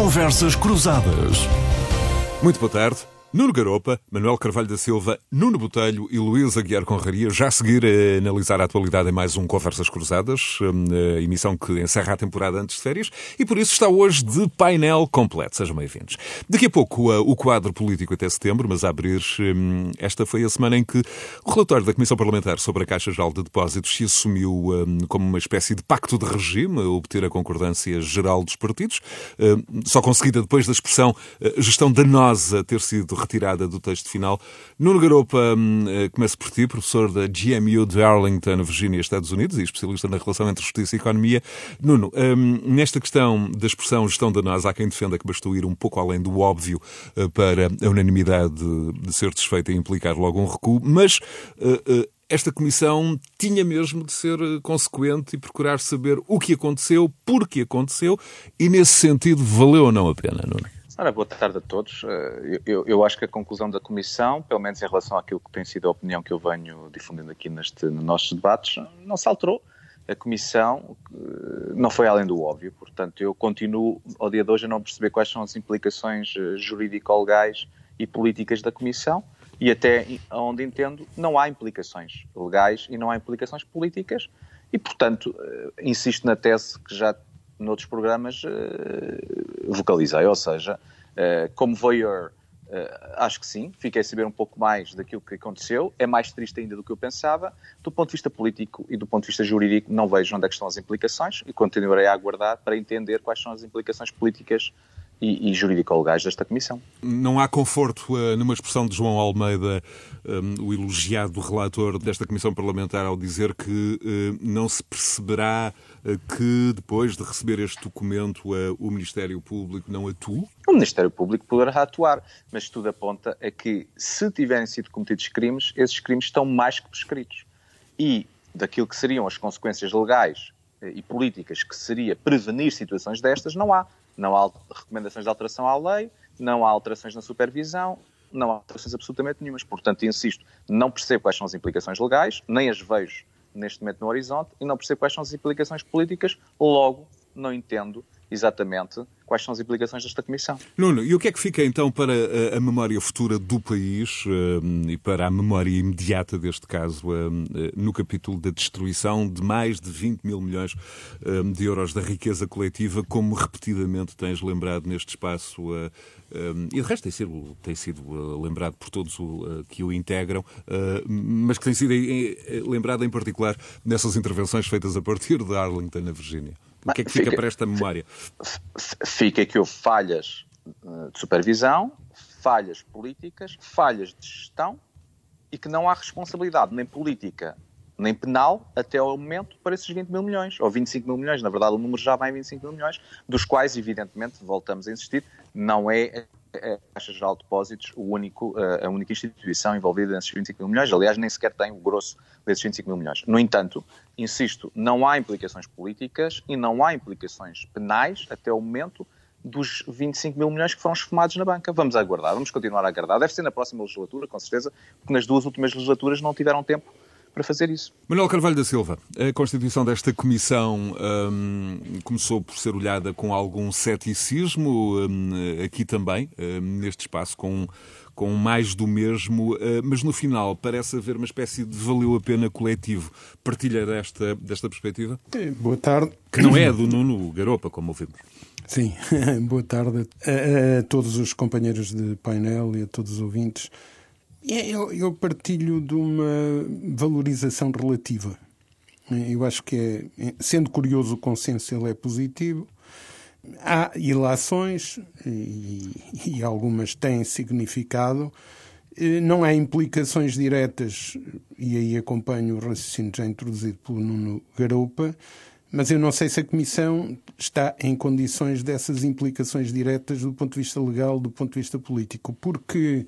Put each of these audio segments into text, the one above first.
Conversas Cruzadas. Muito boa tarde. Nuno Garopa, Manuel Carvalho da Silva, Nuno Botelho e Luís Aguiar Conraria, já a seguir a analisar a atualidade em mais um Conversas Cruzadas, a emissão que encerra a temporada antes de férias, e por isso está hoje de painel completo. Sejam bem-vindos. Daqui a pouco o quadro político até setembro, mas a abrir, esta foi a semana em que o relatório da Comissão Parlamentar sobre a Caixa Geral de Depósitos se assumiu como uma espécie de pacto de regime, a obter a concordância geral dos partidos, só conseguida depois da expressão gestão danosa ter sido retirada do texto final. Nuno Garopa, começo por ti, professor da GMU de Arlington, Virgínia, Estados Unidos, e especialista na relação entre justiça e economia. Nuno, nesta questão da expressão gestão danosa, há quem defenda que bastou ir um pouco além do óbvio para a unanimidade de ser desfeita e implicar logo um recuo, mas esta comissão tinha mesmo de ser consequente e procurar saber o que aconteceu, porque aconteceu, e nesse sentido valeu ou não a pena, Nuno? Ora, boa tarde a todos. Eu acho que a conclusão da Comissão, pelo menos em relação àquilo que tem sido a opinião que eu venho difundindo aqui nos nossos debates, não se alterou. A Comissão não foi além do óbvio, portanto, eu continuo, ao dia de hoje, a não perceber quais são as implicações jurídico-legais e políticas da Comissão, e até onde entendo, não há implicações legais e não há implicações políticas, e, portanto, insisto na tese que já noutros programas vocalizei, ou seja, como voyeur, acho que sim, fiquei a saber um pouco mais daquilo que aconteceu, é mais triste ainda do que eu pensava. Do ponto de vista político e do ponto de vista jurídico, não vejo onde é que estão as implicações e continuarei a aguardar para entender quais são as implicações políticas e jurídico-legais desta Comissão. Não há conforto numa expressão de João Almeida, o elogiado relator desta Comissão Parlamentar, ao dizer que não se perceberá que depois de receber este documento o Ministério Público não atua? O Ministério Público poderá atuar, mas tudo aponta a que, se tiverem sido cometidos crimes, esses crimes estão mais que prescritos. E daquilo que seriam as consequências legais e políticas, que seria prevenir situações destas, não há. Não há recomendações de alteração à lei, não há alterações na supervisão, não há alterações absolutamente nenhumas. Portanto, insisto, não percebo quais são as implicações legais, nem as vejo neste momento no horizonte, e não percebo quais são as implicações políticas, logo não entendo exatamente quais são as implicações desta Comissão. Nuno, e o que é que fica então para a memória futura do país e para a memória imediata deste caso no capítulo da destruição de mais de 20 mil milhões de euros da riqueza coletiva, como repetidamente tens lembrado neste espaço, e de resto tem sido lembrado por todos que o integram, mas que tem sido lembrado em particular nessas intervenções feitas a partir de Arlington, na Virgínia? O que é que fica para esta memória? Fica que houve falhas de supervisão, falhas políticas, falhas de gestão e que não há responsabilidade nem política nem penal até ao momento para esses 20 mil milhões, ou 25 mil milhões. Na verdade, o número já vai em 25 mil milhões, dos quais, evidentemente, voltamos a insistir, não é a Caixa Geral de Depósitos a única instituição envolvida nesses 25 mil milhões. Aliás, nem sequer tem o grosso desses 25 mil milhões. No entanto, insisto, não há implicações políticas e não há implicações penais até o momento dos 25 mil milhões que foram esfumados na banca. Vamos aguardar, vamos continuar a aguardar. Deve ser na próxima legislatura, com certeza, porque nas duas últimas legislaturas não tiveram tempo para fazer isso. Manuel Carvalho da Silva, a constituição desta comissão começou por ser olhada com algum ceticismo, aqui também, neste espaço, com mais do mesmo, mas no final parece haver uma espécie de valeu a pena coletivo. Partilha desta perspectiva? Boa tarde. Que não é a do Nuno Garopa, como ouvimos. Sim, boa tarde a todos os companheiros de painel e a todos os ouvintes. Eu partilho de uma valorização relativa. Eu acho que, sendo curioso, o consenso ele é positivo. Há ilações e algumas têm significado. Não há implicações diretas, e aí acompanho o raciocínio já introduzido pelo Nuno Garopa, mas eu não sei se a Comissão está em condições dessas implicações diretas do ponto de vista legal, do ponto de vista político, porque,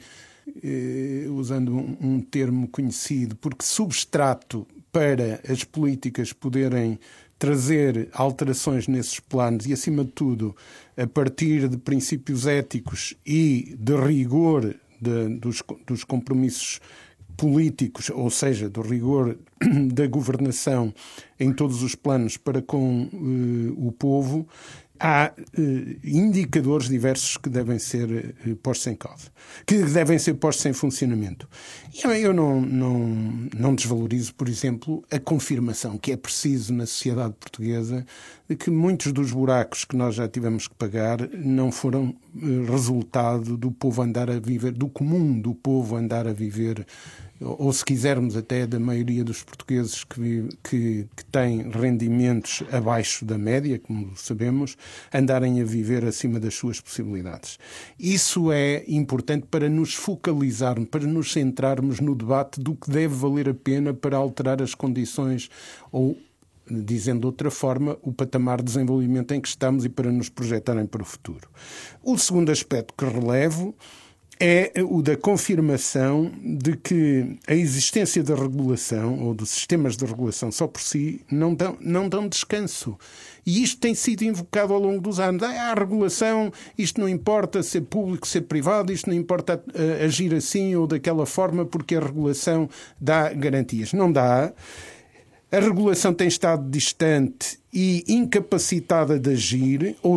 usando um termo conhecido, porque substrato para as políticas poderem trazer alterações nesses planos e, acima de tudo, a partir de princípios éticos e de rigor dos compromissos políticos, ou seja, do rigor da governação em todos os planos para com o povo, há indicadores diversos que devem ser postos em causa, que devem ser postos em funcionamento. Eu não desvalorizo, por exemplo, a confirmação que é preciso na sociedade portuguesa de que muitos dos buracos que nós já tivemos que pagar não foram resultado do povo andar a viver, do comum do povo andar a viver, ou se quisermos até da maioria dos portugueses que têm rendimentos abaixo da média, como sabemos, andarem a viver acima das suas possibilidades. Isso é importante para nos focalizarmos, para nos centrarmos no debate do que deve valer a pena para alterar as condições ou, dizendo de outra forma, o patamar de desenvolvimento em que estamos e para nos projetarem para o futuro. O segundo aspecto que relevo é o da confirmação de que a existência da regulação ou dos sistemas de regulação só por si não dão descanso. E isto tem sido invocado ao longo dos anos. A regulação, isto não importa ser público, ser privado, isto não importa agir assim ou daquela forma porque a regulação dá garantias. Não dá. A regulação tem estado distante e incapacitada de agir ou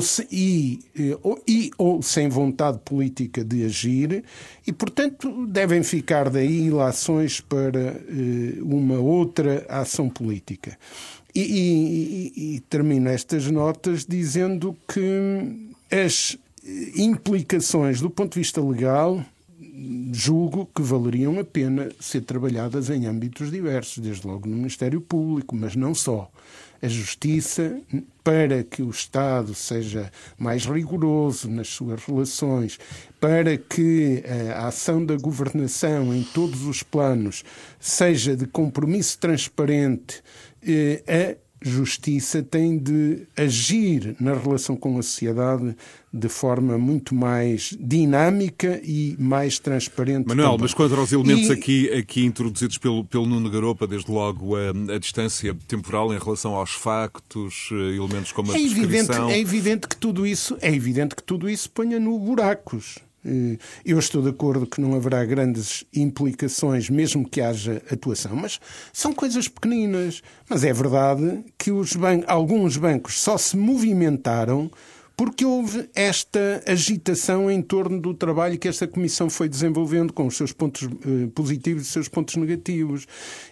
sem vontade política de agir e, portanto, devem ficar daí ilações para uma outra ação política. E termino estas notas dizendo que as implicações do ponto de vista legal julgo que valeriam a pena ser trabalhadas em âmbitos diversos, desde logo no Ministério Público, mas não só. A Justiça, para que o Estado seja mais rigoroso nas suas relações, para que a ação da governação em todos os planos seja de compromisso transparente, a Justiça tem de agir na relação com a sociedade de forma muito mais dinâmica e mais transparente. Manuel, também. mas quanto aos elementos aqui introduzidos pelo Nuno Garopa, desde logo a distância temporal em relação aos factos, elementos como a prescrição... É evidente que tudo isso ponha no buracos. Eu estou de acordo que não haverá grandes implicações, mesmo que haja atuação, mas são coisas pequeninas. Mas é verdade que alguns bancos só se movimentaram porque houve esta agitação em torno do trabalho que esta Comissão foi desenvolvendo, com os seus pontos positivos e os seus pontos negativos.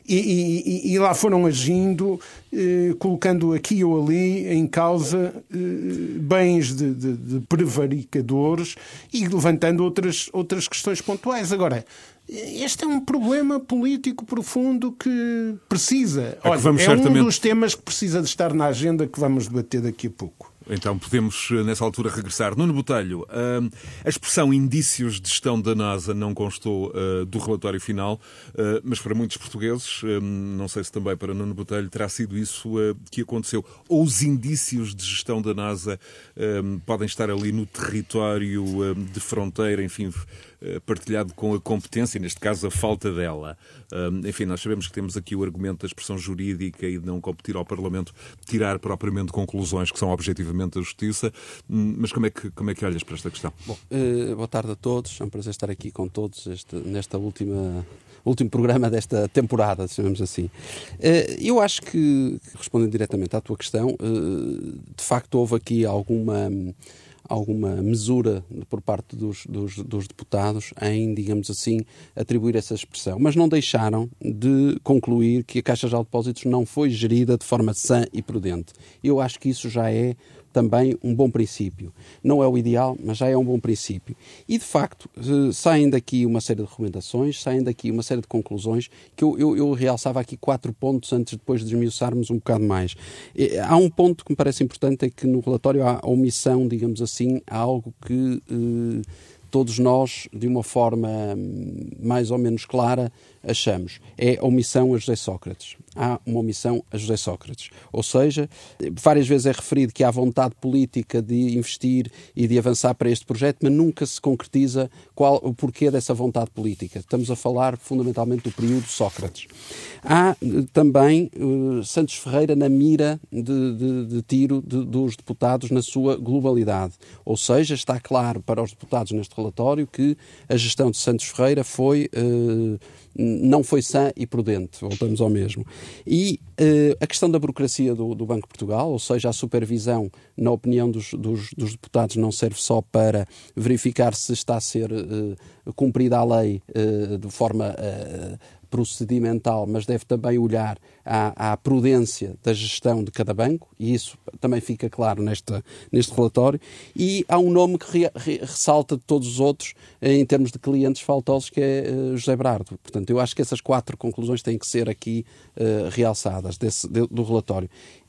E lá foram agindo, colocando aqui ou ali em causa bens de prevaricadores e levantando outras questões pontuais. Agora, este é um problema político profundo que precisa... um dos temas que precisa de estar na agenda que vamos debater daqui a pouco. Então podemos, nessa altura, regressar. Nuno Botelho, a expressão indícios de gestão danosa não constou do relatório final, mas para muitos portugueses, não sei se também para Nuno Botelho, terá sido isso que aconteceu. Ou os indícios de gestão danosa podem estar ali no território de fronteira, enfim, partilhado com a competência, neste caso a falta dela. Enfim, nós sabemos que temos aqui o argumento da expressão jurídica e de não competir ao Parlamento tirar propriamente conclusões que são objetivamente da Justiça, mas como é que olhas para esta questão? Bom, boa tarde a todos, é um prazer estar aqui com todos nesta último programa desta temporada, chamamos assim. Eu acho que, respondendo diretamente à tua questão, de facto houve aqui alguma mesura por parte dos deputados em, digamos assim, atribuir essa expressão. Mas não deixaram de concluir que a Caixa Geral de Depósitos não foi gerida de forma sã e prudente. Eu acho que isso já é também um bom princípio. Não é o ideal, mas já é um bom princípio. E, de facto, saem daqui uma série de recomendações, saem daqui uma série de conclusões que eu realçava aqui 4 pontos antes, depois de esmiuçarmos um bocado mais. Há um ponto que me parece importante, é que no relatório há a omissão, digamos assim, há algo que todos nós, de uma forma mais ou menos clara, achamos. É a omissão a José Sócrates. Há uma omissão a José Sócrates. Ou seja, várias vezes é referido que há vontade política de investir e de avançar para este projeto, mas nunca se concretiza o porquê dessa vontade política. Estamos a falar fundamentalmente do período Sócrates. Há também Santos Ferreira na mira de tiro dos deputados na sua globalidade. Ou seja, está claro para os deputados neste relatório que a gestão de Santos Ferreira não foi sã e prudente, voltamos ao mesmo. E a questão da burocracia do Banco de Portugal, ou seja, a supervisão, na opinião dos deputados, não serve só para verificar se está a ser cumprida a lei de forma procedimental, mas deve também olhar à prudência da gestão de cada banco, e isso também fica claro neste relatório. E há um nome que ressalta de todos os outros, em termos de clientes faltosos, que é José Brardo. Portanto, eu acho que essas 4 conclusões têm que ser aqui realçadas do relatório.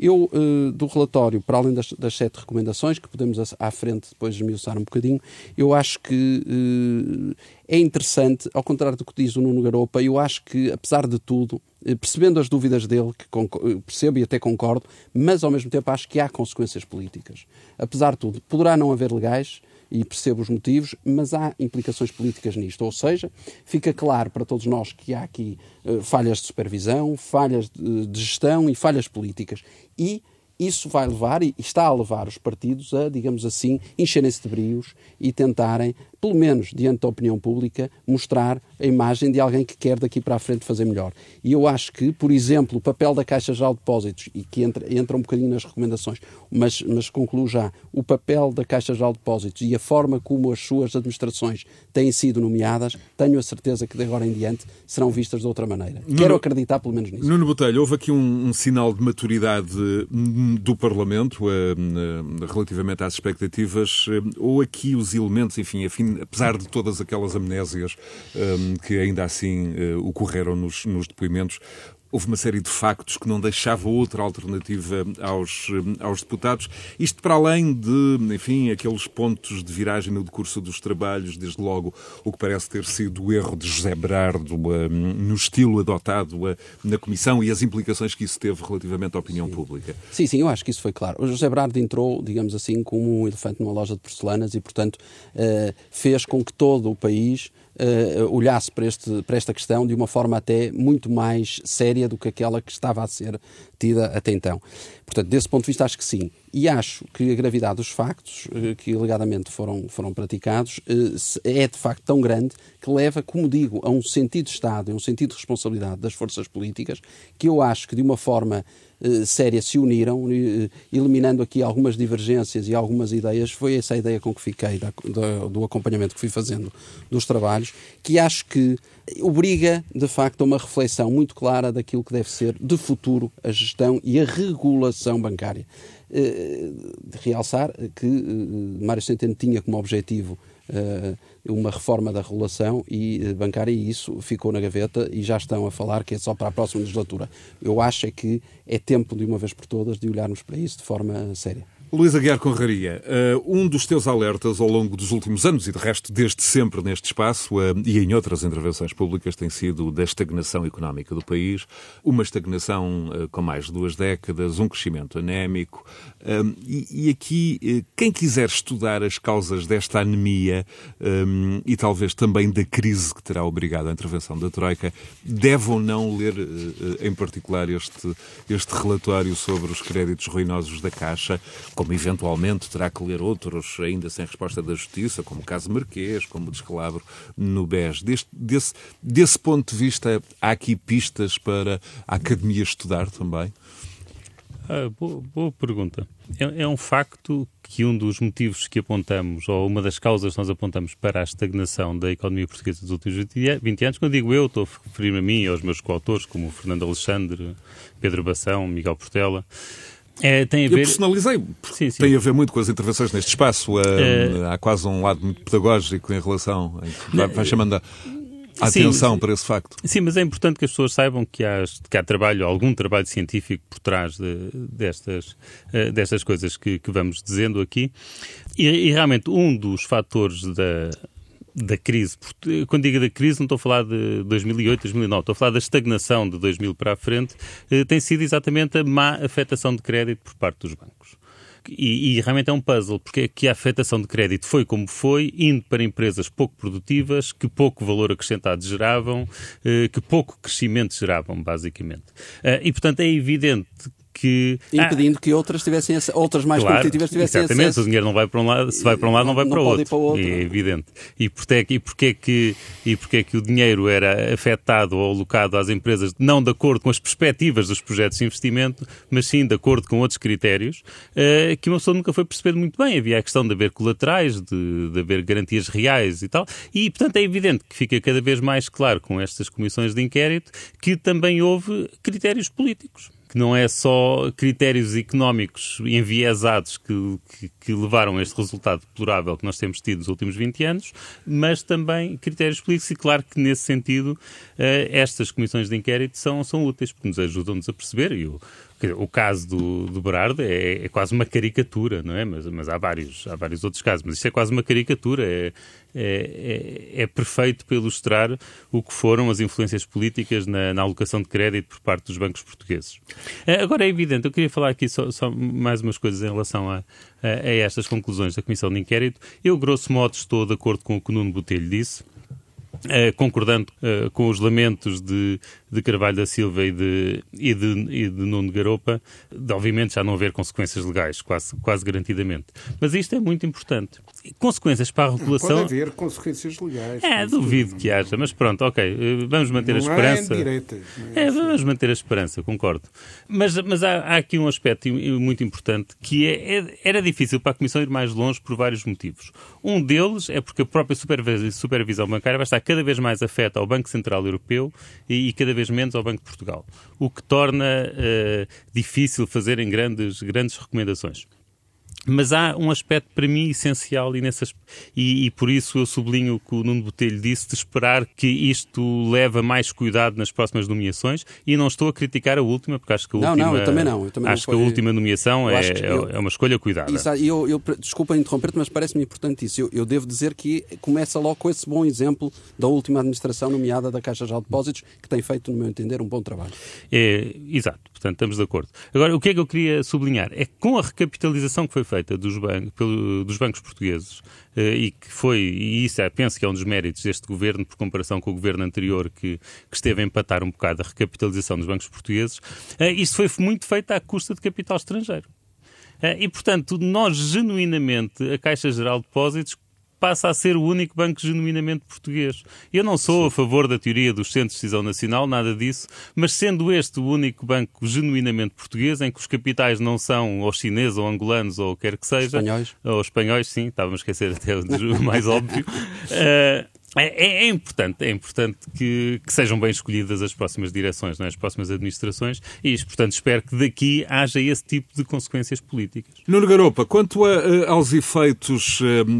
Do relatório, para além das 7 recomendações, que podemos à frente depois esmiuçar um bocadinho, eu acho que é interessante, ao contrário do que diz o Nuno Garopa, eu acho que, apesar de tudo, percebendo as dúvidas dele, que percebo e até concordo, mas ao mesmo tempo acho que há consequências políticas. Apesar de tudo, poderá não haver legais, e percebo os motivos, mas há implicações políticas nisto. Ou seja, fica claro para todos nós que há aqui falhas de supervisão, falhas de gestão e falhas políticas. E isso vai levar, e está a levar os partidos a, digamos assim, encherem-se de brios e tentarem, pelo menos diante da opinião pública, mostrar a imagem de alguém que quer daqui para a frente fazer melhor. E eu acho que, por exemplo, o papel da Caixa Geral de Depósitos, e que entra um bocadinho nas recomendações, mas concluo já, o papel da Caixa Geral de Depósitos e a forma como as suas administrações têm sido nomeadas, tenho a certeza que de agora em diante serão vistas de outra maneira. Quero acreditar pelo menos nisso. Nuno Botelho, houve aqui um sinal de maturidade do Parlamento relativamente às expectativas, ou aqui os elementos, enfim, apesar de todas aquelas amnésias que ainda assim ocorreram nos depoimentos, houve uma série de factos que não deixava outra alternativa aos deputados. Isto para além de, enfim, aqueles pontos de viragem no decurso dos trabalhos, desde logo o que parece ter sido o erro de José Brardo no estilo adotado na Comissão e as implicações que isso teve relativamente à opinião pública. Sim, eu acho que isso foi claro. O José Brardo entrou, digamos assim, como um elefante numa loja de porcelanas e, portanto, fez com que todo o país olhasse para esta questão de uma forma até muito mais séria do que aquela que estava a ser tida até então. Portanto, desse ponto de vista, acho que sim. E acho que a gravidade dos factos que alegadamente foram praticados é de facto tão grande que leva, como digo, a um sentido de Estado, a um sentido de responsabilidade das forças políticas, que eu acho que de uma forma séria se uniram, eliminando aqui algumas divergências e algumas ideias. Foi essa a ideia com que fiquei do acompanhamento que fui fazendo dos trabalhos, que acho que obriga, de facto, a uma reflexão muito clara daquilo que deve ser, de futuro, a gestão e a regulação bancária. De realçar que Mário Centeno tinha como objetivo uma reforma da regulação bancária, e isso ficou na gaveta e já estão a falar que é só para a próxima legislatura. Eu acho que é tempo, de uma vez por todas, de olharmos para isso de forma séria. Luís Aguiar Conraria, um dos teus alertas ao longo dos últimos anos, e de resto desde sempre neste espaço, e em outras intervenções públicas, tem sido da estagnação económica do país, uma estagnação com mais de 2 décadas, um crescimento anémico, e aqui, quem quiser estudar as causas desta anemia e talvez também da crise que terá obrigado a intervenção da Troika, deve ou não ler em particular este relatório sobre os créditos ruinosos da Caixa, como eventualmente terá que ler outros ainda sem resposta da Justiça, como o caso Marquês, como o descalabro no BES. Desse ponto de vista, há aqui pistas para a Academia estudar também? Boa pergunta. É um facto que um dos motivos que apontamos, ou uma das causas que nós apontamos para a estagnação da economia portuguesa dos últimos 20 anos, quando digo eu, estou a referir-me a mim e aos meus coautores, como o Fernando Alexandre, Pedro Bação, Miguel Portela. Tem a ver... Eu personalizei, sim. Tem a ver muito com as intervenções neste espaço. Há quase um lado muito pedagógico em relação... Vai chamando a atenção para esse facto. Sim, mas é importante que as pessoas saibam que há algum trabalho científico por trás destas coisas que vamos dizendo aqui. E realmente um dos fatores da crise, quando digo da crise não estou a falar de 2008, 2009, estou a falar da estagnação de 2000 para a frente, tem sido exatamente a má afetação de crédito por parte dos bancos. E realmente é um puzzle, porque é que a afetação de crédito foi como foi, indo para empresas pouco produtivas, que pouco valor acrescentado geravam, que pouco crescimento geravam, basicamente. E, portanto, é evidente que... Impedindo que outras mais competitivas tivessem exatamente, acesso. O dinheiro não vai para um lado, se vai para um lado não vai para o outro. É evidente. E porquê é que o dinheiro era afetado ou alocado às empresas não de acordo com as perspectivas dos projetos de investimento, mas sim de acordo com outros critérios, que uma pessoa nunca foi percebendo muito bem. Havia a questão de haver colaterais, de haver garantias reais e tal. E, portanto, é evidente que fica cada vez mais claro com estas comissões de inquérito que também houve critérios políticos. Que não é só critérios económicos enviesados que levaram a este resultado deplorável que nós temos tido nos últimos 20 anos, mas também critérios políticos, e claro que nesse sentido estas comissões de inquérito são úteis, porque nos ajudam-nos a perceber, e o caso do Berardo é quase uma caricatura, não é? Mas há vários outros casos, mas isto é quase uma caricatura, é perfeito para ilustrar o que foram as influências políticas na alocação de crédito por parte dos bancos portugueses. Agora é evidente, eu queria falar aqui só mais umas coisas em relação a estas conclusões da Comissão de Inquérito. Eu, grosso modo, estou de acordo com o que o Nuno Botelho disse, concordando com os lamentos de Carvalho da Silva e de Nuno Garopa, de obviamente já não haver consequências legais, quase garantidamente. Mas isto é muito importante. Consequências para a regulação... Pode haver consequências legais. Duvido que haja, mas pronto, ok, vamos manter a esperança. Vamos manter a esperança, concordo. Mas há aqui um aspecto muito importante, que era difícil para a Comissão ir mais longe por vários motivos. Um deles é porque a própria supervisão bancária vai estar cada vez mais afeta ao Banco Central Europeu e cada vez menos ao Banco de Portugal, o que torna difícil fazerem grandes recomendações. Mas há um aspecto para mim essencial e por isso eu sublinho o que o Nuno Botelho disse, de esperar que isto leve a mais cuidado nas próximas nomeações, e não estou a criticar a última, porque acho que a última... eu também não. Acho que a última nomeação é uma escolha cuidada. Desculpa interromper-te, mas parece-me importante isso. Eu devo dizer que começa logo com esse bom exemplo da última administração nomeada da Caixa Geral de Depósitos, que tem feito, no meu entender, um bom trabalho. Exato, portanto estamos de acordo. Agora, o que é que eu queria sublinhar? É que com a recapitalização que foi feita dos bancos portugueses, e isso penso que é um dos méritos deste governo, por comparação com o governo anterior, que esteve a empatar um bocado a recapitalização dos bancos portugueses, isto foi muito feito à custa de capital estrangeiro. E, portanto, nós genuinamente, a Caixa Geral de Depósitos, passa a ser o único banco genuinamente português. Eu não sou a favor da teoria dos centros de decisão nacional, nada disso, mas sendo este o único banco genuinamente português, em que os capitais não são ou chineses ou angolanos ou quer que seja... Espanhóis. Ou espanhóis, sim, estava a esquecer até o mais óbvio... É importante que sejam bem escolhidas as próximas direções, não é? As próximas administrações, e portanto espero que daqui haja esse tipo de consequências políticas. Nuno Garopa, quanto aos efeitos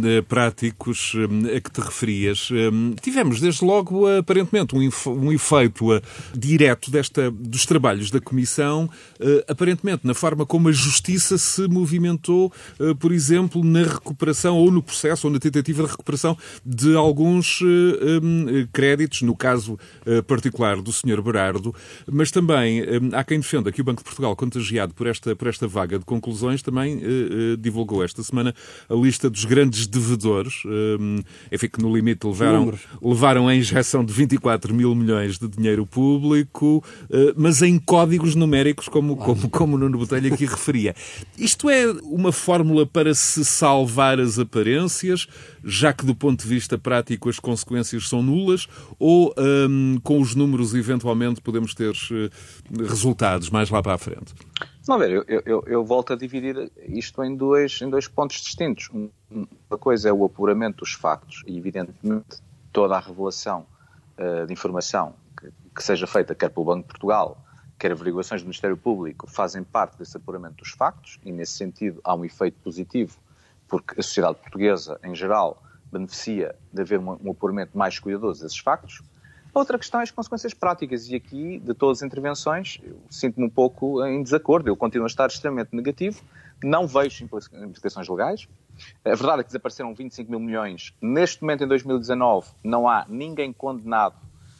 práticos a que te referias, tivemos desde logo aparentemente um efeito direto dos trabalhos da Comissão, aparentemente na forma como a Justiça se movimentou, por exemplo, na recuperação ou no processo ou na tentativa de recuperação de alguns créditos, no caso particular do Sr. Berardo, mas também há quem defenda que o Banco de Portugal, contagiado por esta vaga de conclusões, também divulgou esta semana a lista dos grandes devedores, enfim, que no limite levaram a injeção de 24 mil milhões de dinheiro público, mas em códigos numéricos, como o Nuno Botelho aqui referia. Isto é uma fórmula para se salvar as aparências, já que do ponto de vista prático as consequências são nulas, ou com os números eventualmente podemos ter resultados mais lá para a frente? Vamos ver, eu volto a dividir isto em dois pontos distintos. Uma coisa é o apuramento dos factos e, evidentemente, toda a revelação de informação que seja feita quer pelo Banco de Portugal, quer averiguações do Ministério Público, fazem parte desse apuramento dos factos e, nesse sentido, há um efeito positivo, porque a sociedade portuguesa, em geral, beneficia de haver um apuramento mais cuidadoso desses factos. A outra questão é as consequências práticas, e aqui, de todas as intervenções, eu sinto-me um pouco em desacordo. Eu continuo a estar extremamente negativo, não vejo implicações legais. A verdade é que desapareceram 25 mil milhões. Neste momento, em 2019, não há ninguém condenado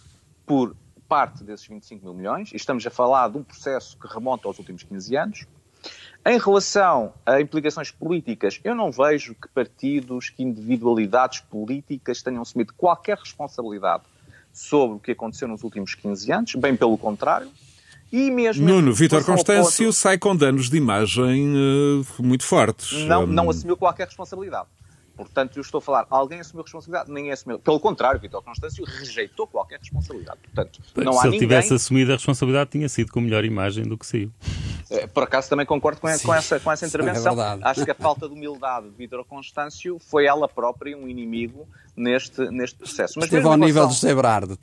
por parte desses 25 mil milhões, e estamos a falar de um processo que remonta aos últimos 15 anos. Em relação a implicações políticas, eu não vejo que partidos, que individualidades políticas tenham assumido qualquer responsabilidade sobre o que aconteceu nos últimos 15 anos, bem pelo contrário. E mesmo Nuno, Vítor Constâncio sai com danos de imagem muito fortes. Não assumiu qualquer responsabilidade. Portanto, eu estou a falar, alguém assumiu responsabilidade? Ninguém assumiu. Pelo contrário, Vítor Constâncio rejeitou qualquer responsabilidade. Portanto, não há Se ele ninguém... tivesse assumido a responsabilidade, tinha sido com melhor imagem do que saiu. Por acaso também concordo com essa intervenção. É Acho que a falta de humildade de Vítor Constâncio foi ela própria um inimigo neste processo. Mas esteve ao nível de José Brardo.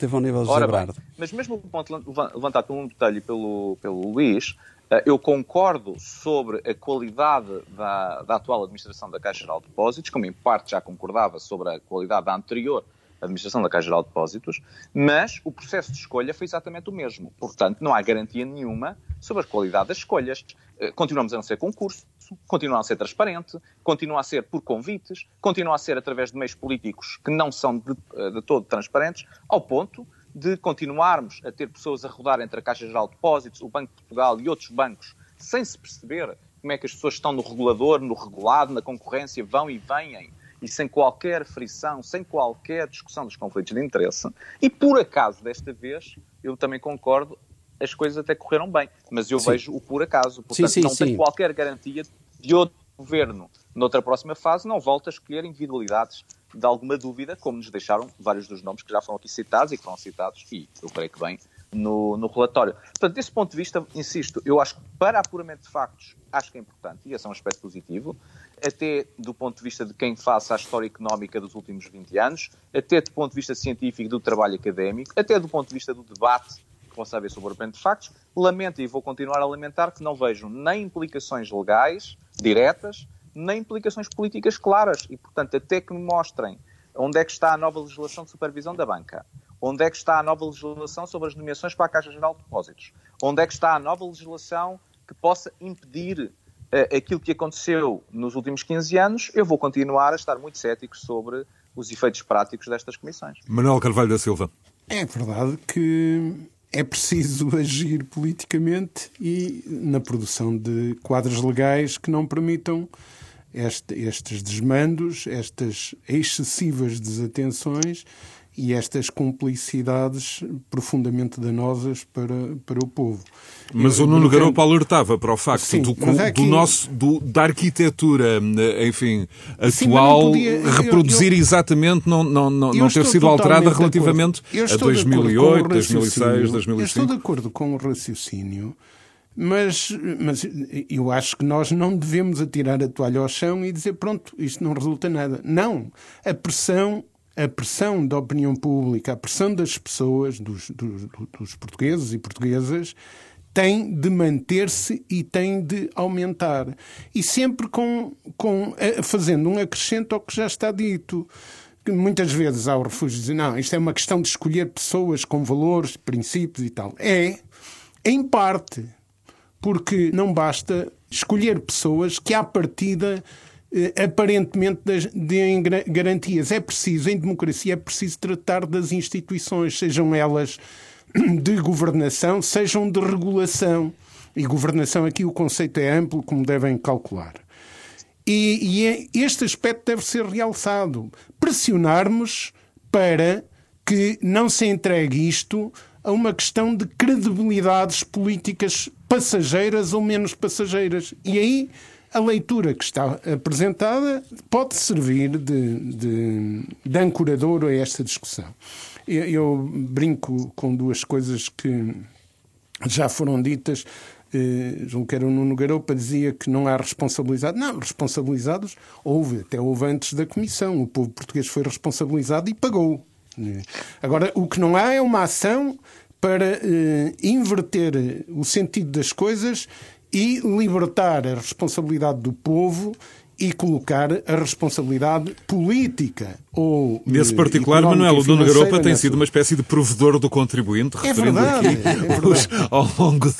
Mas mesmo o ponto levantado pelo Botelho e pelo Luís, eu concordo sobre a qualidade da atual administração da Caixa Geral de Depósitos, como em parte já concordava sobre a qualidade da anterior administração da Caixa Geral de Depósitos, mas o processo de escolha foi exatamente o mesmo. Portanto, não há garantia nenhuma sobre a qualidade das escolhas. Continuamos a não ser concurso, continua a ser transparente, continua a ser por convites, continua a ser através de meios políticos que não são de todo transparentes, ao ponto de continuarmos a ter pessoas a rodar entre a Caixa Geral de Depósitos, o Banco de Portugal e outros bancos, sem se perceber como é que as pessoas estão no regulador, no regulado, na concorrência, vão e vêm, e sem qualquer frição, sem qualquer discussão dos conflitos de interesse. E, por acaso, desta vez, eu também concordo, as coisas até correram bem. Mas eu vejo o por acaso. Portanto, não tenho qualquer garantia de outro governo, noutra próxima fase, não volta a escolher individualidades de alguma dúvida, como nos deixaram vários dos nomes que já foram aqui citados e que foram citados, e eu creio que bem, no relatório. Portanto, desse ponto de vista, insisto, eu acho que para apuramento de factos, acho que é importante, e esse é um aspecto positivo, até do ponto de vista de quem faça a história económica dos últimos 20 anos, até do ponto de vista científico do trabalho académico, até do ponto de vista do debate que possa haver sobre o apuramento de factos. Lamento, e vou continuar a lamentar, que não vejo nem implicações legais diretas, nem implicações políticas claras. E, portanto, até que me mostrem onde é que está a nova legislação de supervisão da banca, onde é que está a nova legislação sobre as nomeações para a Caixa Geral de Depósitos, onde é que está a nova legislação que possa impedir aquilo que aconteceu nos últimos 15 anos, eu vou continuar a estar muito cético sobre os efeitos práticos destas comissões. Manuel Carvalho da Silva. É verdade que é preciso agir politicamente e na produção de quadros legais que não permitam estes desmandos, estas excessivas desatenções e estas cumplicidades profundamente danosas para o povo. Mas o Nuno Garopa alertava para o facto da arquitetura, enfim, atual, reproduzir exatamente, não ter sido alterada relativamente a 2008, 2006, 2005. Eu estou de acordo com o raciocínio, mas eu acho que nós não devemos atirar a toalha ao chão e dizer, pronto, isto não resulta nada. Não. A pressão da opinião pública, a pressão das pessoas, dos portugueses e portuguesas, tem de manter-se e tem de aumentar. E sempre fazendo um acrescento ao que já está dito. Que muitas vezes há o refúgio de dizer, não, isto é uma questão de escolher pessoas com valores, princípios e tal. Em parte, porque não basta escolher pessoas que, à partida, aparentemente deem garantias. É preciso, em democracia, é preciso tratar das instituições, sejam elas de governação, sejam de regulação. E governação aqui o conceito é amplo, como devem calcular. E este aspecto deve ser realçado. Pressionarmos para que não se entregue isto a uma questão de credibilidades políticas passageiras ou menos passageiras. E aí a leitura que está apresentada pode servir de ancorador a esta discussão. Eu brinco com duas coisas que já foram ditas. Julgo que era o Nuno Garopa, dizia que não há responsabilidade. Não, responsabilizados houve antes da Comissão. O povo português foi responsabilizado e pagou. Agora, o que não há é uma ação para inverter o sentido das coisas e libertar a responsabilidade do povo e colocar a responsabilidade política ou nesse particular, Manuel, o Nuno Garopa tem sido uma espécie de provedor do contribuinte, referindo aqui ao longo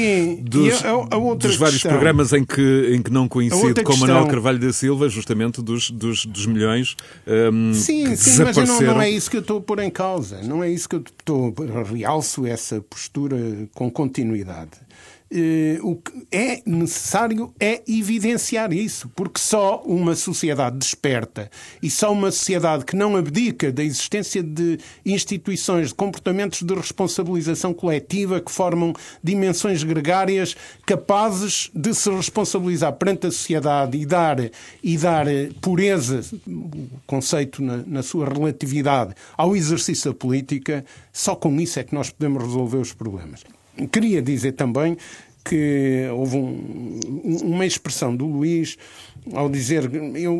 dos vários programas em que não coincide com Manuel Carvalho da Silva, justamente dos milhões sim, que sim, desapareceram. Mas não é isso que eu estou a pôr em causa. Não é isso que eu realço essa postura com continuidade. o que é necessário é evidenciar isso, porque só uma sociedade desperta e só uma sociedade que não abdica da existência de instituições, de comportamentos de responsabilização coletiva que formam dimensões gregárias capazes de se responsabilizar perante a sociedade e dar pureza, o conceito na sua relatividade, ao exercício da política, só com isso é que nós podemos resolver os problemas. Queria dizer também que houve uma expressão do Luís ao dizer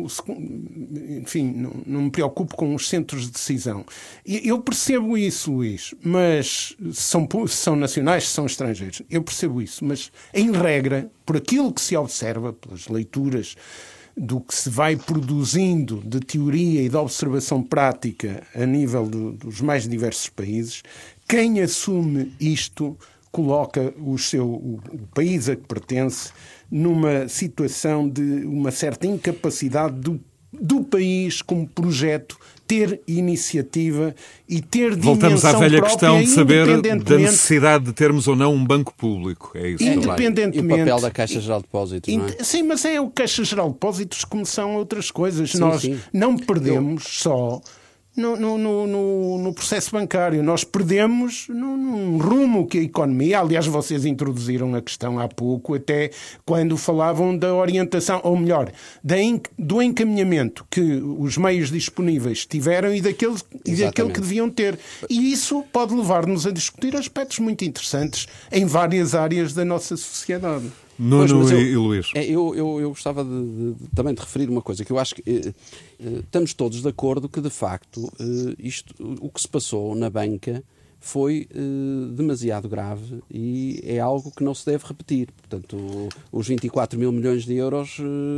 não me preocupo com os centros de decisão. Eu percebo isso, Luís, mas são nacionais, são estrangeiros. Eu percebo isso, mas em regra, por aquilo que se observa, pelas leituras do que se vai produzindo de teoria e de observação prática a nível dos mais diversos países, quem assume isto coloca o país a que pertence numa situação de uma certa incapacidade do país como projeto ter iniciativa e ter dimensão própria. Voltamos à velha questão de saber da necessidade de termos ou não um banco público. É isso. Independentemente. E o papel da Caixa Geral de Depósitos, não é? Sim, mas é o Caixa Geral de Depósitos como são outras coisas. Sim, Nós sim. não perdemos só no processo bancário. Nós perdemos num rumo que a economia... Aliás, vocês introduziram a questão há pouco, até quando falavam da orientação, ou melhor, do encaminhamento que os meios disponíveis tiveram e daquele que deviam ter. E isso pode levar-nos a discutir aspectos muito interessantes em várias áreas da nossa sociedade. Nuno e Luís. Eu gostava também de referir uma coisa, que eu acho que estamos todos de acordo que, de facto, o que se passou na banca foi demasiado grave e é algo que não se deve repetir. Portanto, os 24 mil milhões de euros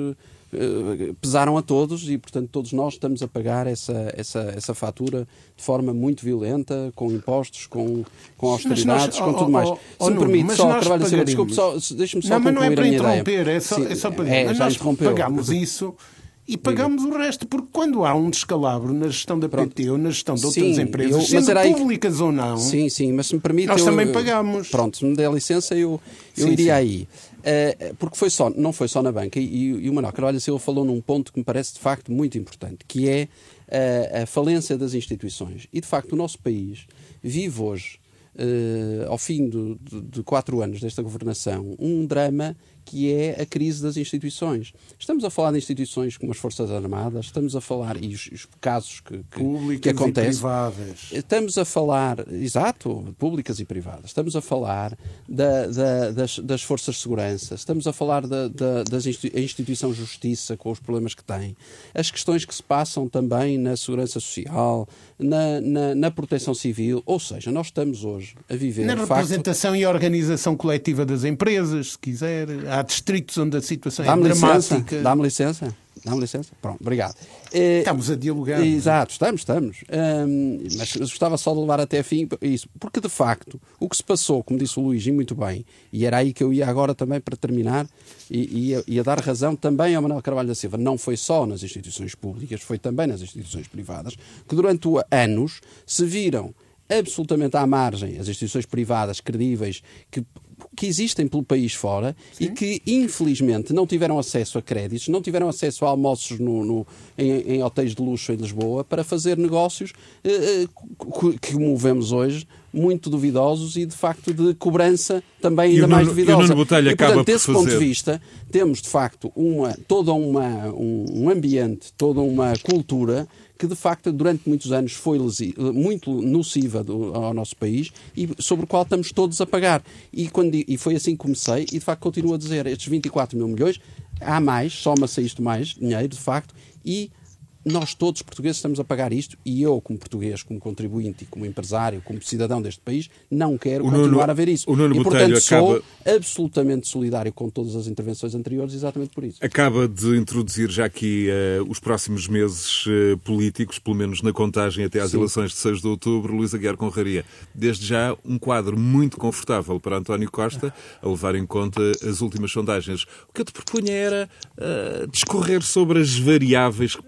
pesaram a todos e, portanto, todos nós estamos a pagar essa fatura de forma muito violenta, com impostos, com austeridades, com tudo mais. Se me permite só, Carvalho Silva, desculpe, deixe-me só concluir a minha ideia. Não é para interromper, é só para dizer. Nós pagámos isso e pagamos o resto, porque quando há um descalabro na gestão da PT ou na gestão de outras empresas, sendo públicas ou não, sim, mas se me permite, nós também pagamos. Pronto, se me der licença, eu iria aí. Porque não foi só na banca, e o Manuel Carvalho Silva falou num ponto que me parece de facto muito importante, que é a falência das instituições. E de facto o nosso país vive hoje, ao fim de 4 anos desta governação, um drama que é a crise das instituições. Estamos a falar de instituições como as Forças Armadas, estamos a falar, e os casos que acontecem. E privadas. Estamos a falar, exato, públicas e privadas. Estamos a falar das Forças de Segurança, estamos a falar da instituição Justiça, com os problemas que tem, as questões que se passam também na Segurança Social, na Proteção Civil, ou seja, nós estamos hoje a viver... Na representação e organização coletiva das empresas, se quiser. Há distritos onde a situação é dramática. Dá-me licença. Pronto, obrigado. Estamos a dialogar. Exato, estamos. Mas gostava só de levar até a fim isso. Porque, de facto, o que se passou, como disse o Luís, e muito bem, e era aí que eu ia agora também para terminar, e a dar razão também ao Manuel Carvalho da Silva, não foi só nas instituições públicas, foi também nas instituições privadas, que durante anos se viram absolutamente à margem as instituições privadas credíveis que existem pelo país fora. Sim. E que, infelizmente, não tiveram acesso a créditos, não tiveram acesso a almoços em hotéis de luxo em Lisboa para fazer negócios que movemos hoje, muito duvidosos e, de facto, de cobrança também ainda mais duvidosa. E, portanto, desse ponto de vista, temos, de facto, todo um ambiente, toda uma cultura que, de facto, durante muitos anos foi muito nociva ao nosso país e sobre o qual estamos todos a pagar. E foi assim que comecei e, de facto, continuo a dizer, estes 24 mil milhões, há mais, soma-se isto mais dinheiro, de facto, e nós todos portugueses estamos a pagar isto e eu, como português, como contribuinte e como empresário, como cidadão deste país, não quero continuar a ver isso. E, portanto, sou absolutamente solidário com todas as intervenções anteriores exatamente por isso. Acaba de introduzir já aqui os próximos meses políticos, pelo menos na contagem até às eleições de 6 de outubro, Luís Aguiar Conraria. Desde já, um quadro muito confortável para António Costa, a levar em conta as últimas sondagens. O que eu te propunha era discorrer sobre as variáveis que podem alterar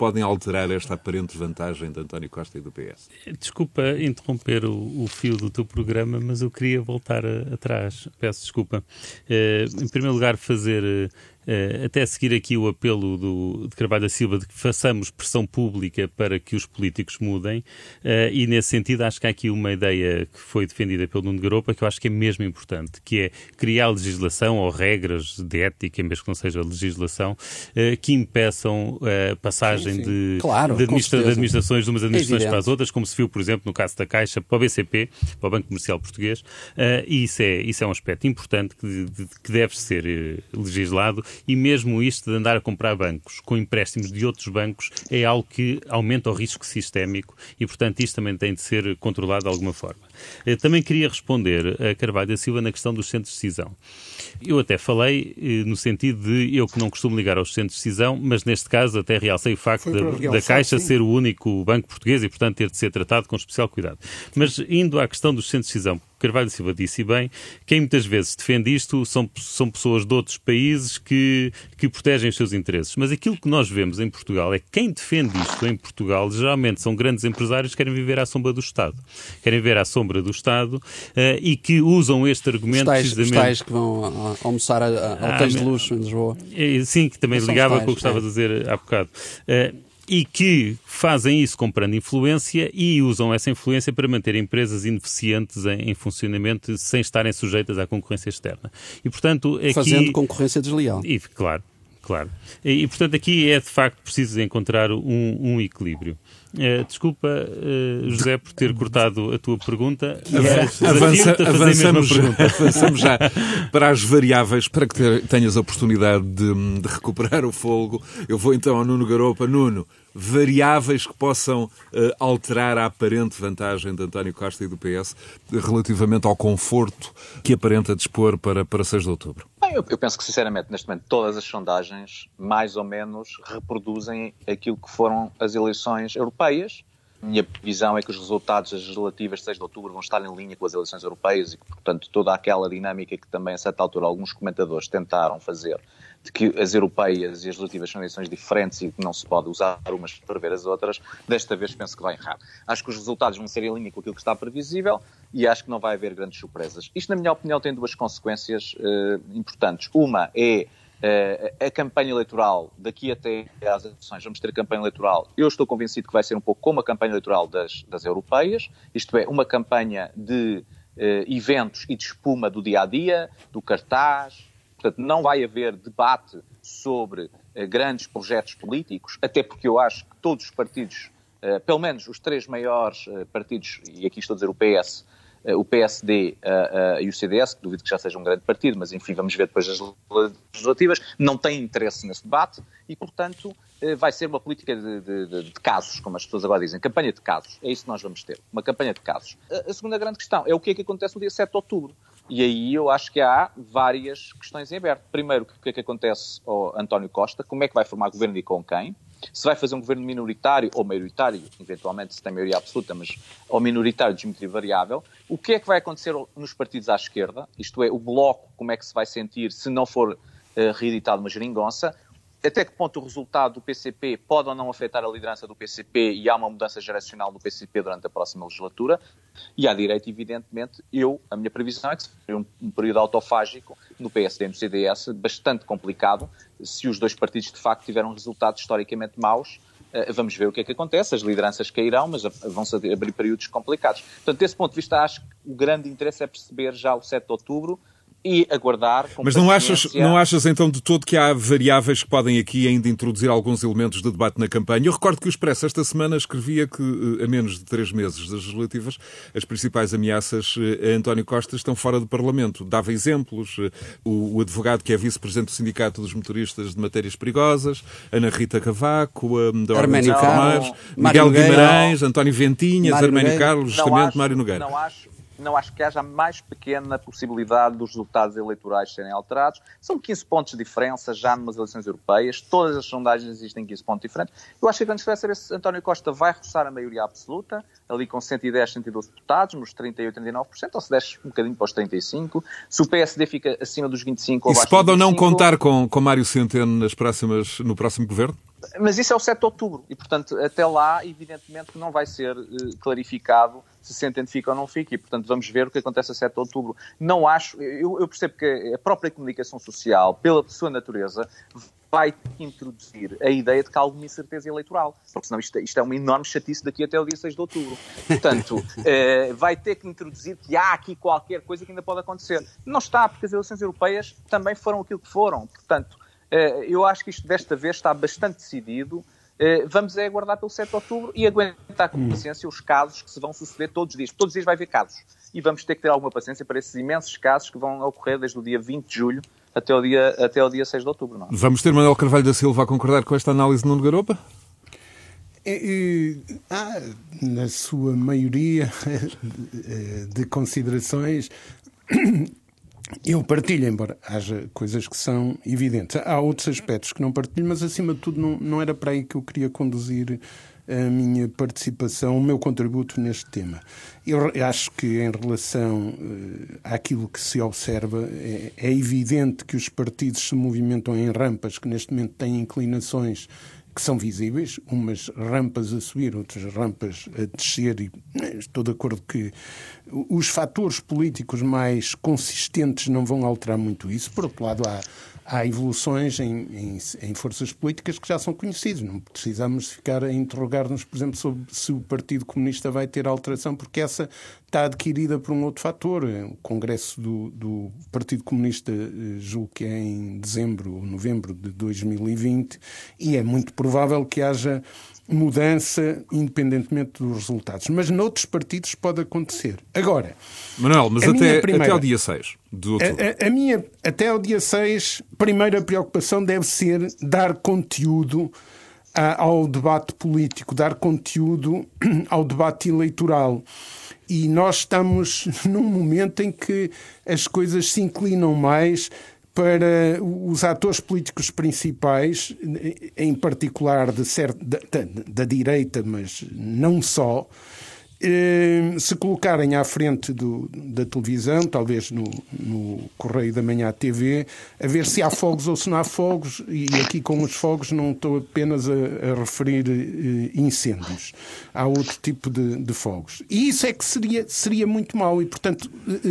alterar esta aparente vantagem de António Costa e do PS? Desculpa interromper o fio do teu programa, mas eu queria voltar atrás. Peço desculpa. Em primeiro lugar, fazer... até seguir aqui o apelo de Carvalho da Silva de que façamos pressão pública para que os políticos mudem, e nesse sentido acho que há aqui uma ideia que foi defendida pelo Nuno Garopa que eu acho que é mesmo importante, que é criar legislação ou regras de ética, mesmo que não seja legislação, que impeçam a passagem de administrações de umas administrações para as outras, como se viu, por exemplo, no caso da Caixa para o BCP, para o Banco Comercial Português, e isso é um aspecto importante que deve ser legislado. E mesmo isto de andar a comprar bancos com empréstimos de outros bancos é algo que aumenta o risco sistémico e, portanto, isto também tem de ser controlado de alguma forma. Eu também queria responder a Carvalho da Silva na questão dos centros de decisão. Eu até falei no sentido de eu que não costumo ligar aos centros de decisão, mas neste caso até realcei o facto da Caixa ser o único banco português e, portanto, ter de ser tratado com especial cuidado. Mas indo à questão dos centros de decisão, Carvalho da Silva disse bem, quem muitas vezes defende isto são pessoas de outros países que protegem os seus interesses. Mas aquilo que nós vemos em Portugal é que quem defende isto em Portugal geralmente são grandes empresários que querem viver à sombra do Estado. Querem viver à sombra do Estado e que usam este argumento precisamente... Os tais que vão almoçar a hotéis de luxo em Lisboa. Sim, que também ligava com o que estava a dizer há bocado. E que fazem isso comprando influência e usam essa influência para manter empresas ineficientes em funcionamento sem estarem sujeitas à concorrência externa. E, portanto, aqui... Fazendo concorrência desleal. Claro. E, portanto, aqui é de facto preciso encontrar um equilíbrio. Desculpa, José, por ter cortado a tua pergunta. Avançamos já para as variáveis, para que tenhas a oportunidade de recuperar o fôlego. Eu vou então ao Nuno Garopa. Nuno, variáveis que possam alterar a aparente vantagem de António Costa e do PS relativamente ao conforto que aparenta dispor para 6 de outubro. Bem, eu penso que, sinceramente, neste momento, todas as sondagens, mais ou menos, reproduzem aquilo que foram as eleições europeias. Minha visão é que os resultados das legislativas de 6 de outubro vão estar em linha com as eleições europeias e que, portanto, toda aquela dinâmica que também, a certa altura, alguns comentadores tentaram fazer, de que as europeias e as legislativas são eleições diferentes e que não se pode usar umas para ver as outras, desta vez penso que vai errar. Acho que os resultados vão ser em linha com aquilo que está previsível e acho que não vai haver grandes surpresas. Isto, na minha opinião, tem duas consequências importantes. Uma é a campanha eleitoral, daqui até às eleições, vamos ter campanha eleitoral. Eu estou convencido que vai ser um pouco como a campanha eleitoral das europeias, isto é, uma campanha de eventos e de espuma do dia-a-dia, do cartaz. Portanto, não vai haver debate sobre grandes projetos políticos, até porque eu acho que todos os partidos, pelo menos os 3 maiores partidos, e aqui estou a dizer o PS, o PSD e o CDS, que duvido que já seja um grande partido, mas enfim, vamos ver depois as legislativas, não têm interesse nesse debate e, portanto, vai ser uma política de casos, como as pessoas agora dizem, campanha de casos. É isso que nós vamos ter, uma campanha de casos. A segunda grande questão é o que é que acontece no dia 7 de outubro. E aí eu acho que há várias questões em aberto. Primeiro, o que é que acontece ao António Costa? Como é que vai formar governo e com quem? Se vai fazer um governo minoritário ou maioritário, eventualmente se tem maioria absoluta, mas ou minoritário de geometria variável. O que é que vai acontecer nos partidos à esquerda? Isto é, o Bloco, como é que se vai sentir se não for reeditado uma geringonça? Até que ponto o resultado do PCP pode ou não afetar a liderança do PCP e há uma mudança geracional do PCP durante a próxima legislatura? E à direita, evidentemente, a minha previsão é que seria um período autofágico no PSD e no CDS bastante complicado. Se os dois partidos, de facto, tiveram resultados historicamente maus, vamos ver o que é que acontece. As lideranças cairão, mas vão-se abrir períodos complicados. Portanto, desse ponto de vista, acho que o grande interesse é perceber já o 7 de outubro e aguardar com Mas não achas então de todo que há variáveis que podem aqui ainda introduzir alguns elementos de debate na campanha? Eu recordo que o Expresso esta semana escrevia que, a menos de 3 meses das legislativas, as principais ameaças a António Costa estão fora do Parlamento. Dava exemplos, o advogado que é vice-presidente do Sindicato dos Motoristas de Matérias Perigosas, Ana Rita Cavaco, da Ordem dos Enfermeiros, Miguel Guimarães, António Ventinhas, Arménio Carlos, justamente Mário Nogueira. Não acho. não acho que haja a mais pequena possibilidade dos resultados eleitorais serem alterados. São 15 pontos de diferença já numas eleições europeias. Todas as sondagens existem 15 pontos diferentes. Eu acho que a grande diferença é saber se António Costa vai roçar a maioria absoluta, ali com 110, 112 deputados, nos 38, 39%, ou se desce um bocadinho para os 35%. Se o PSD fica acima dos 25% ou abaixo dos 25%... E se pode ou não contar com Mário Centeno no próximo governo? Mas isso é o 7 de outubro e, portanto, até lá, evidentemente, que não vai ser clarificado se Centeno fica ou não fica e, portanto, vamos ver o que acontece a 7 de outubro. Não acho... Eu percebo que a própria comunicação social, pela sua natureza, vai introduzir a ideia de que há alguma incerteza eleitoral, porque senão isto é uma enorme chatice daqui até o dia 6 de outubro. Portanto, vai ter que introduzir que há aqui qualquer coisa que ainda pode acontecer. Não está, porque as eleições europeias também foram aquilo que foram. Portanto, eu acho que isto desta vez está bastante decidido. Vamos aguardar pelo 7 de outubro e aguentar com paciência os casos que se vão suceder todos os dias. Todos os dias vai haver casos. E vamos ter que ter alguma paciência para esses imensos casos que vão ocorrer desde o dia 20 de julho até o dia 6 de outubro. Não é? Vamos ter Manuel Carvalho da Silva a concordar com esta análise de Nuno Garopa? Na sua maioria de considerações... Eu partilho, embora haja coisas que são evidentes. Há outros aspectos que não partilho, mas acima de tudo não era para aí que eu queria conduzir a minha participação, o meu contributo neste tema. Eu acho que em relação àquilo que se observa, é evidente que os partidos se movimentam em rampas que neste momento têm inclinações que são visíveis, umas rampas a subir, outras rampas a descer, e estou de acordo que os fatores políticos mais consistentes não vão alterar muito isso. Por outro lado, há evoluções em forças políticas que já são conhecidas. Não precisamos ficar a interrogar-nos, por exemplo, sobre se o Partido Comunista vai ter alteração, porque essa está adquirida por um outro fator. O Congresso do Partido Comunista, julgo que é em dezembro ou novembro de 2020, e é muito provável que haja mudança independentemente dos resultados. Mas noutros partidos pode acontecer. Agora, Manuel, mas até ao dia 6 de outubro. Até ao dia 6, primeira preocupação deve ser dar conteúdo ao debate político, dar conteúdo ao debate eleitoral. E nós estamos num momento em que as coisas se inclinam mais para os atores políticos principais, em particular da direita, mas não só, se colocarem à frente da televisão, talvez no Correio da Manhã TV, a ver se há fogos ou se não há fogos, e aqui com os fogos não estou apenas a referir incêndios. Há outro tipo de fogos. E isso é que seria muito mau e, portanto,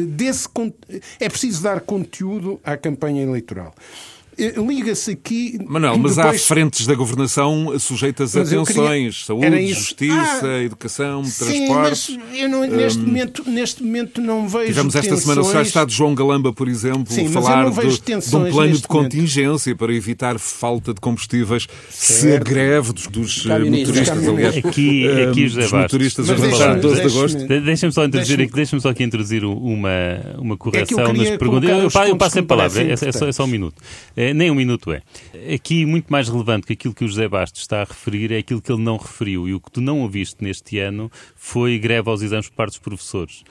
é preciso dar conteúdo à campanha eleitoral. Liga-se aqui... Manuel, mas há frentes da governação sujeitas a tensões, saúde, justiça, educação, transportes... Sim, mas eu não, neste momento não vejo Tivemos esta semana o Secretário de Estado João Galamba, por exemplo, falar de um plano de contingência para evitar falta de combustíveis se a greve dos motoristas, aliás, aqui José dos motoristas a realizar 12 de agosto. Deixem-me só aqui introduzir uma correção nas perguntas. Eu passo a palavra, é só um minuto. Nem um minuto é. Aqui, muito mais relevante que aquilo que o José Bastos está a referir é aquilo que ele não referiu. E o que tu não ouviste neste ano foi greve aos exames por parte dos professores.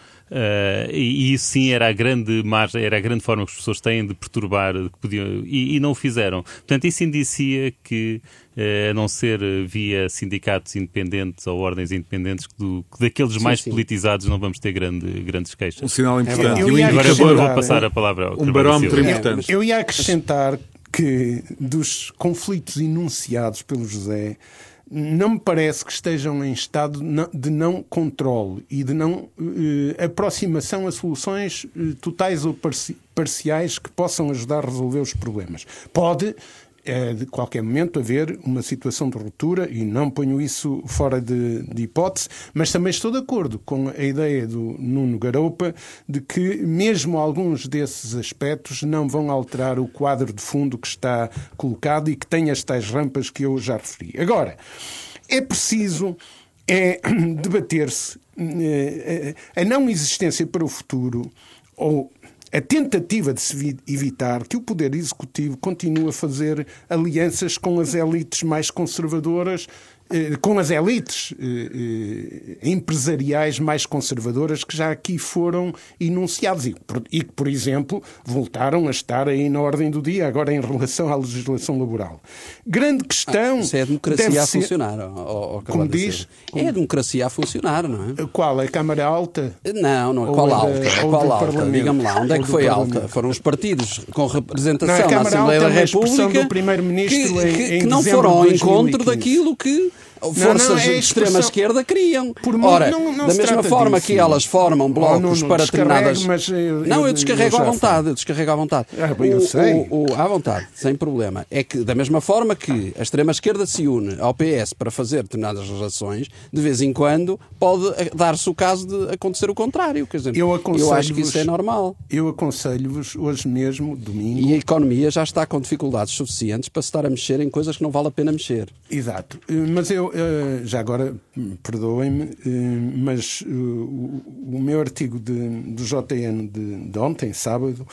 E isso sim era a grande margem, era a grande forma que os professores têm de perturbar, que podiam, e não o fizeram. Portanto, isso indicia que, a não ser via sindicatos independentes ou ordens independentes, que daqueles mais politizados não vamos ter grandes queixas. Um sinal importante. Agora vou passar a palavra ao barómetro importante. Eu ia acrescentar que dos conflitos enunciados pelo José, não me parece que estejam em estado de não controle e de não aproximação a soluções totais ou parciais que possam ajudar a resolver os problemas. Pode, de qualquer momento, haver uma situação de ruptura, e não ponho isso fora de hipótese, mas também estou de acordo com a ideia do Nuno Garopa de que mesmo alguns desses aspectos não vão alterar o quadro de fundo que está colocado e que tem as tais rampas que eu já referi. Agora, é preciso debater-se a não existência para o futuro, ou a tentativa de se evitar que o Poder Executivo continue a fazer alianças com as elites mais conservadoras com as elites empresariais mais conservadoras que já aqui foram enunciados e que, por exemplo, voltaram a estar aí na ordem do dia, agora em relação à legislação laboral. Grande questão... Isso é a democracia a ser... funcionar, como diz? É a democracia a funcionar, não é? Qual? A Câmara Alta? Não. Qual alta? Qual alta? Diga-me lá, onde é que foi alta? Foram os partidos com representação na Assembleia da República do Primeiro-Ministro que não foram ao encontro daquilo que forças de extrema-esquerda queriam. Ora, da mesma forma que elas formam blocos para determinadas... Não, eu descarrego à vontade. Eu sei. À vontade, sem problema. É que, da mesma forma que a extrema-esquerda se une ao PS para fazer determinadas legislações, de vez em quando pode dar-se o caso de acontecer o contrário. Quer dizer, eu acho que isso é normal. Eu aconselho-vos hoje mesmo, domingo... E a economia já está com dificuldades suficientes para se estar a mexer em coisas que não vale a pena mexer. Exato. Mas eu, já agora, perdoem-me, mas o meu artigo do JN de ontem, sábado,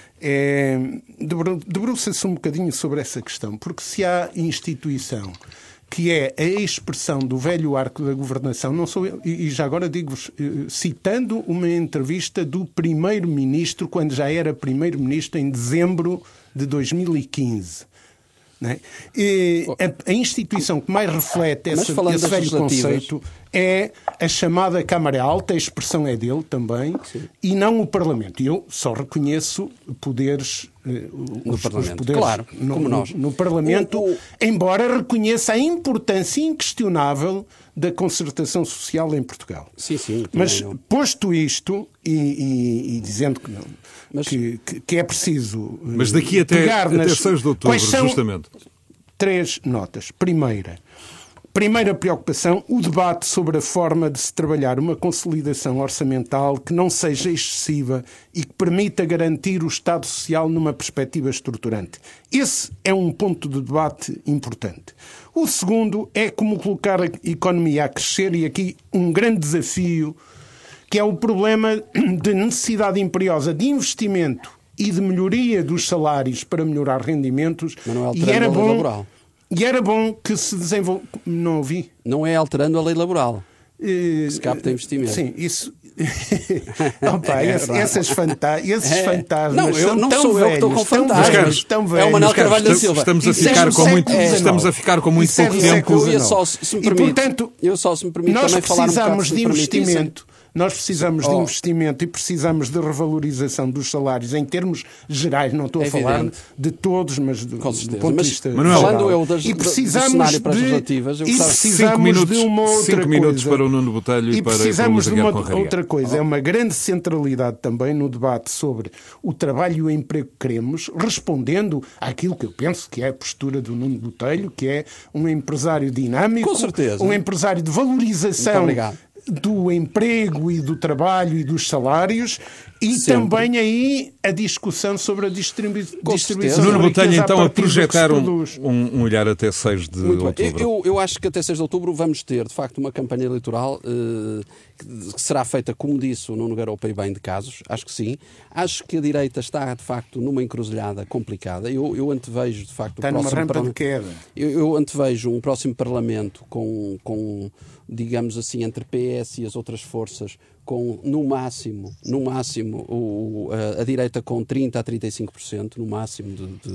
debruça-se um bocadinho sobre essa questão, porque se há instituição que é a expressão do velho arco da governação, não sou eu, e já agora digo-vos, citando uma entrevista do Primeiro-Ministro, quando já era Primeiro-Ministro, em dezembro de 2015. Não é? A instituição que mais reflete esse velho conceito é a chamada Câmara Alta, a expressão é dele também, sim, e não o Parlamento. E eu só reconheço poderes, os poderes, claro, como nós. No Parlamento, embora reconheça a importância inquestionável da concertação social em Portugal. Sim, mas posto isto e dizendo que não, que é preciso mas daqui até 6 de outubro, justamente. 3 notas. Primeira preocupação, o debate sobre a forma de se trabalhar uma consolidação orçamental que não seja excessiva e que permita garantir o Estado Social numa perspectiva estruturante. Esse é um ponto de debate importante. O segundo é como colocar a economia a crescer, e aqui um grande desafio, que é o problema de necessidade imperiosa de investimento e de melhoria dos salários para melhorar rendimentos. Mas não é alterando a lei laboral. E era bom que se desenvolva... Não ouvi? Não é alterando a lei laboral. Que se capta investimento. Sim, isso... esses fantasmas não, são tão sou velhos, eu que estou com fantasmas. É o Manuel Carvalho da Silva. Estamos a ficar com muito pouco tempo. Eu só, se me permite, nós também falar um bocado de investimento. Nós precisamos de investimento e precisamos de revalorização dos salários em termos gerais. Não estou a falar de todos, mas do ponto de vista Manuel, falando eu do cenário para as legislativas, eu precisamos de uma outra coisa. 5 minutos para o Nuno Botelho e para o precisamos de uma outra coisa. É uma grande centralidade também no debate sobre o trabalho e o emprego que queremos, respondendo àquilo que eu penso que é a postura do Nuno Botelho, que é um empresário dinâmico, com certeza, um empresário de valorização do emprego e do trabalho e dos salários, e também aí a discussão sobre a distribuição. Nuno Botelho, então, a projetar um olhar até 6 de outubro. Eu acho que até 6 de outubro vamos ter, de facto, uma campanha eleitoral que será feita, como disse o Nuno Garopa, e bem de casos. Acho que sim. Acho que a direita está, de facto, numa encruzilhada complicada. Eu antevejo, de facto, está numa rampa de queda. Eu antevejo um próximo Parlamento com, digamos assim, entre PS e as outras forças, com, no máximo, a direita com 30% a 35%, no máximo,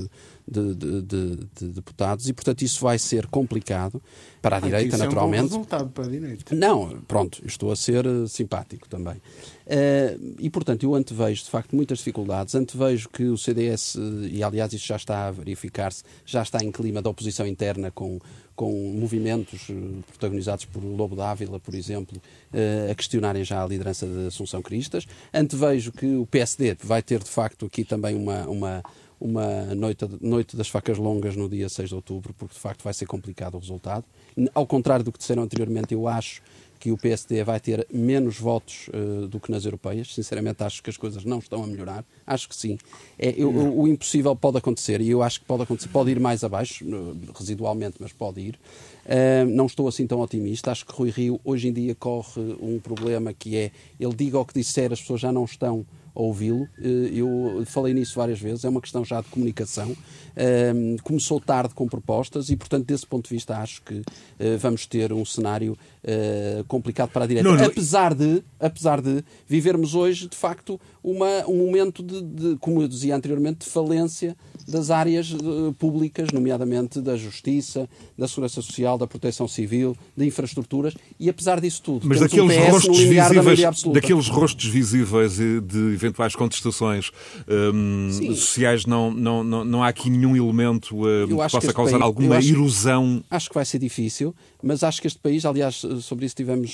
de deputados, e, portanto, isso vai ser complicado para a direita, naturalmente. Isso é um bom resultado para a direita. Não, pronto, estou a ser simpático também. E, portanto, eu antevejo, de facto, muitas dificuldades. Antevejo que o CDS, e aliás isso já está a verificar-se, já está em clima de oposição interna com movimentos protagonizados por Lobo Dávila, por exemplo, a questionarem já a liderança de Assunção Cristas. Antevejo que o PSD vai ter, de facto, aqui também uma noite das facas longas no dia 6 de outubro, porque, de facto, vai ser complicado o resultado. Ao contrário do que disseram anteriormente, eu acho que o PSD vai ter menos votos do que nas europeias. Sinceramente, acho que as coisas não estão a melhorar. Acho que sim. O impossível pode acontecer, e eu acho que pode acontecer. Pode ir mais abaixo, residualmente, mas pode ir. Não estou assim tão otimista. Acho que Rui Rio, hoje em dia, corre um problema que é, ele diga o que disser, as pessoas já não estão a ouvi-lo. Eu falei nisso várias vezes, é uma questão já de comunicação. Começou tarde com propostas e, portanto, desse ponto de vista, acho que vamos ter um cenário complicado para a direita. Apesar de vivermos hoje, de facto, um momento de, como eu dizia anteriormente, de falência das áreas públicas, nomeadamente da justiça, da segurança social, da proteção civil, de infraestruturas, e apesar disso tudo, mas daqueles daqueles rostos visíveis e de eventuais contestações sociais, não há aqui nenhum elemento que possa causar alguma erosão? Acho que vai ser difícil, mas acho que este país, aliás, sobre isso tivemos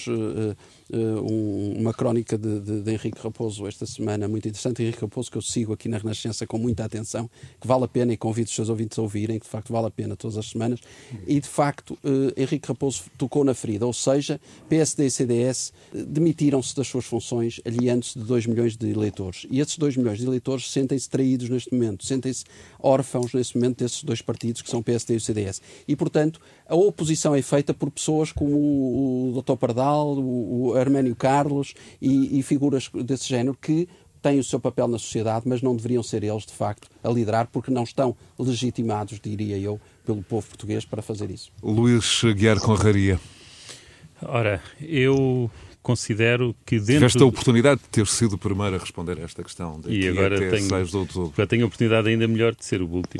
uma crónica de Henrique Raposo esta semana, muito interessante. Henrique Raposo, que eu sigo aqui na Renascença com muita atenção, que vale a pena, e convido os seus ouvintes a ouvirem, que de facto vale a pena todas as semanas, e de facto Henrique Raposo tocou na ferida, ou seja, PSD e CDS demitiram-se das suas funções, aliando-se de 2 milhões de eleitores, e esses 2 milhões de eleitores sentem-se traídos neste momento, sentem-se órfãos neste momento desses 2 partidos que são o PSD e o CDS, e portanto a oposição é feita por pessoas como o Dr. Pardal, o Arménio Carlos e figuras desse género que têm o seu papel na sociedade, mas não deveriam ser eles, de facto, a liderar, porque não estão legitimados, diria eu, pelo povo português para fazer isso. Luís Aguiar Conraria. Ora, eu considero que dentro... Tiveste a oportunidade de ter sido o primeiro a responder a esta questão. E agora tenho a oportunidade ainda melhor de ser o último.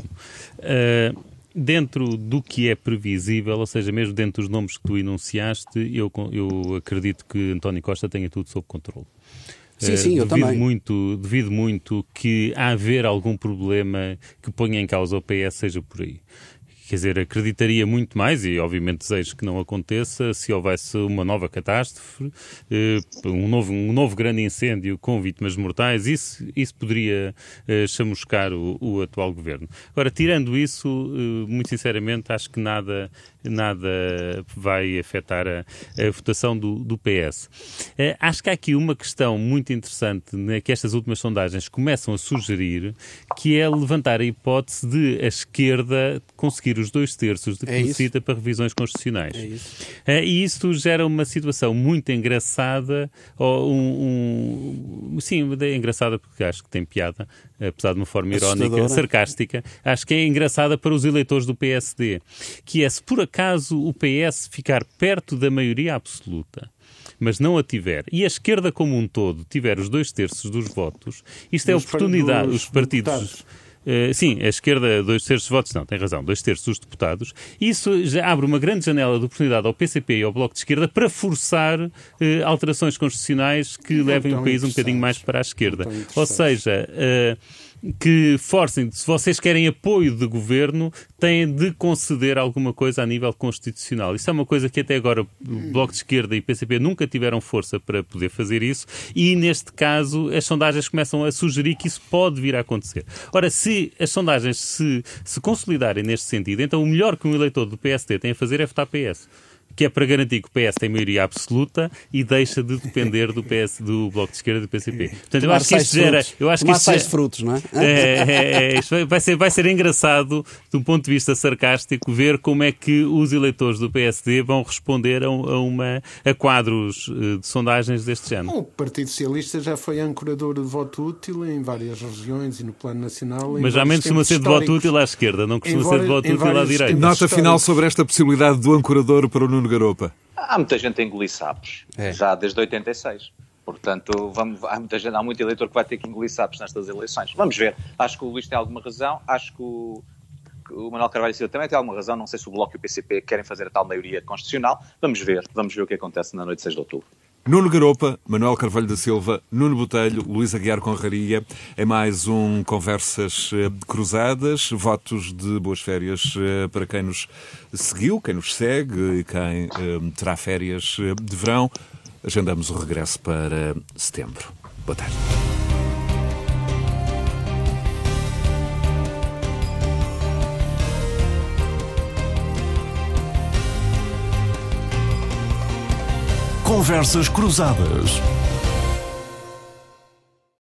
Dentro do que é previsível, ou seja, mesmo dentro dos nomes que tu enunciaste, eu acredito que António Costa tenha tudo sob controle. Sim, eu também. Devido muito que haver algum problema que ponha em causa o PS seja por aí. Quer dizer, acreditaria muito mais, e obviamente desejo que não aconteça, se houvesse uma nova catástrofe, um novo grande incêndio com vítimas mortais, isso poderia chamuscar o atual governo. Agora, tirando isso, muito sinceramente, acho que nada vai afetar a votação do PS. Acho que há aqui uma questão muito interessante, né, que estas últimas sondagens começam a sugerir, que é levantar a hipótese de a esquerda conseguir os 2/3 de que necessita para revisões constitucionais. E isso gera uma situação muito engraçada, sim, é engraçada porque acho que tem piada, apesar de uma forma irónica, sarcástica, acho que é engraçada para os eleitores do PSD, que é, se por acaso o PS ficar perto da maioria absoluta, mas não a tiver, e a esquerda como um todo tiver os 2/3 dos votos, isto é oportunidade, os partidos... sim, a esquerda, 2/3 dos votos, não, tem razão, 2/3 dos deputados. Isso já abre uma grande janela de oportunidade ao PCP e ao Bloco de Esquerda para forçar alterações constitucionais que levem o país um bocadinho mais para a esquerda. Ou seja, que forcem, se vocês querem apoio de governo, têm de conceder alguma coisa a nível constitucional. Isso é uma coisa que até agora o Bloco de Esquerda e o PCP nunca tiveram força para poder fazer isso, e neste caso as sondagens começam a sugerir que isso pode vir a acontecer. Ora, se as sondagens se consolidarem neste sentido, então o melhor que um eleitor do PSD tem a fazer é votar PS. Que é para garantir que o PS tem maioria absoluta e deixa de depender do Bloco de Esquerda e do PCP. Portanto, eu acho que isto gera... frutos, não é? Isto vai ser engraçado, de um ponto de vista sarcástico, ver como é que os eleitores do PSD vão responder a quadros de sondagens deste género. O Partido Socialista já foi ancorador de voto útil em várias regiões e no plano nacional. Mas geralmente costuma ser de voto útil à esquerda, não costuma ser de voto útil à direita. Nota final sobre esta possibilidade do ancorador para o Nuno Garopa. Há muita gente a engolir sapos, já desde 86. Portanto, há muito eleitor que vai ter que engolir sapos nestas eleições. Vamos ver. Acho que o Luís tem alguma razão. Acho que o Manuel Carvalho Silva também tem alguma razão. Não sei se o Bloco e o PCP querem fazer a tal maioria constitucional. Vamos ver o que acontece na noite de 6 de outubro. Nuno Garopa, Manuel Carvalho da Silva, Nuno Botelho, Luís Aguiar Conraria, é mais um Conversas Cruzadas. Votos de boas férias para quem nos seguiu, quem nos segue e quem terá férias de verão. Agendamos o regresso para setembro. Boa tarde. Conversas Cruzadas.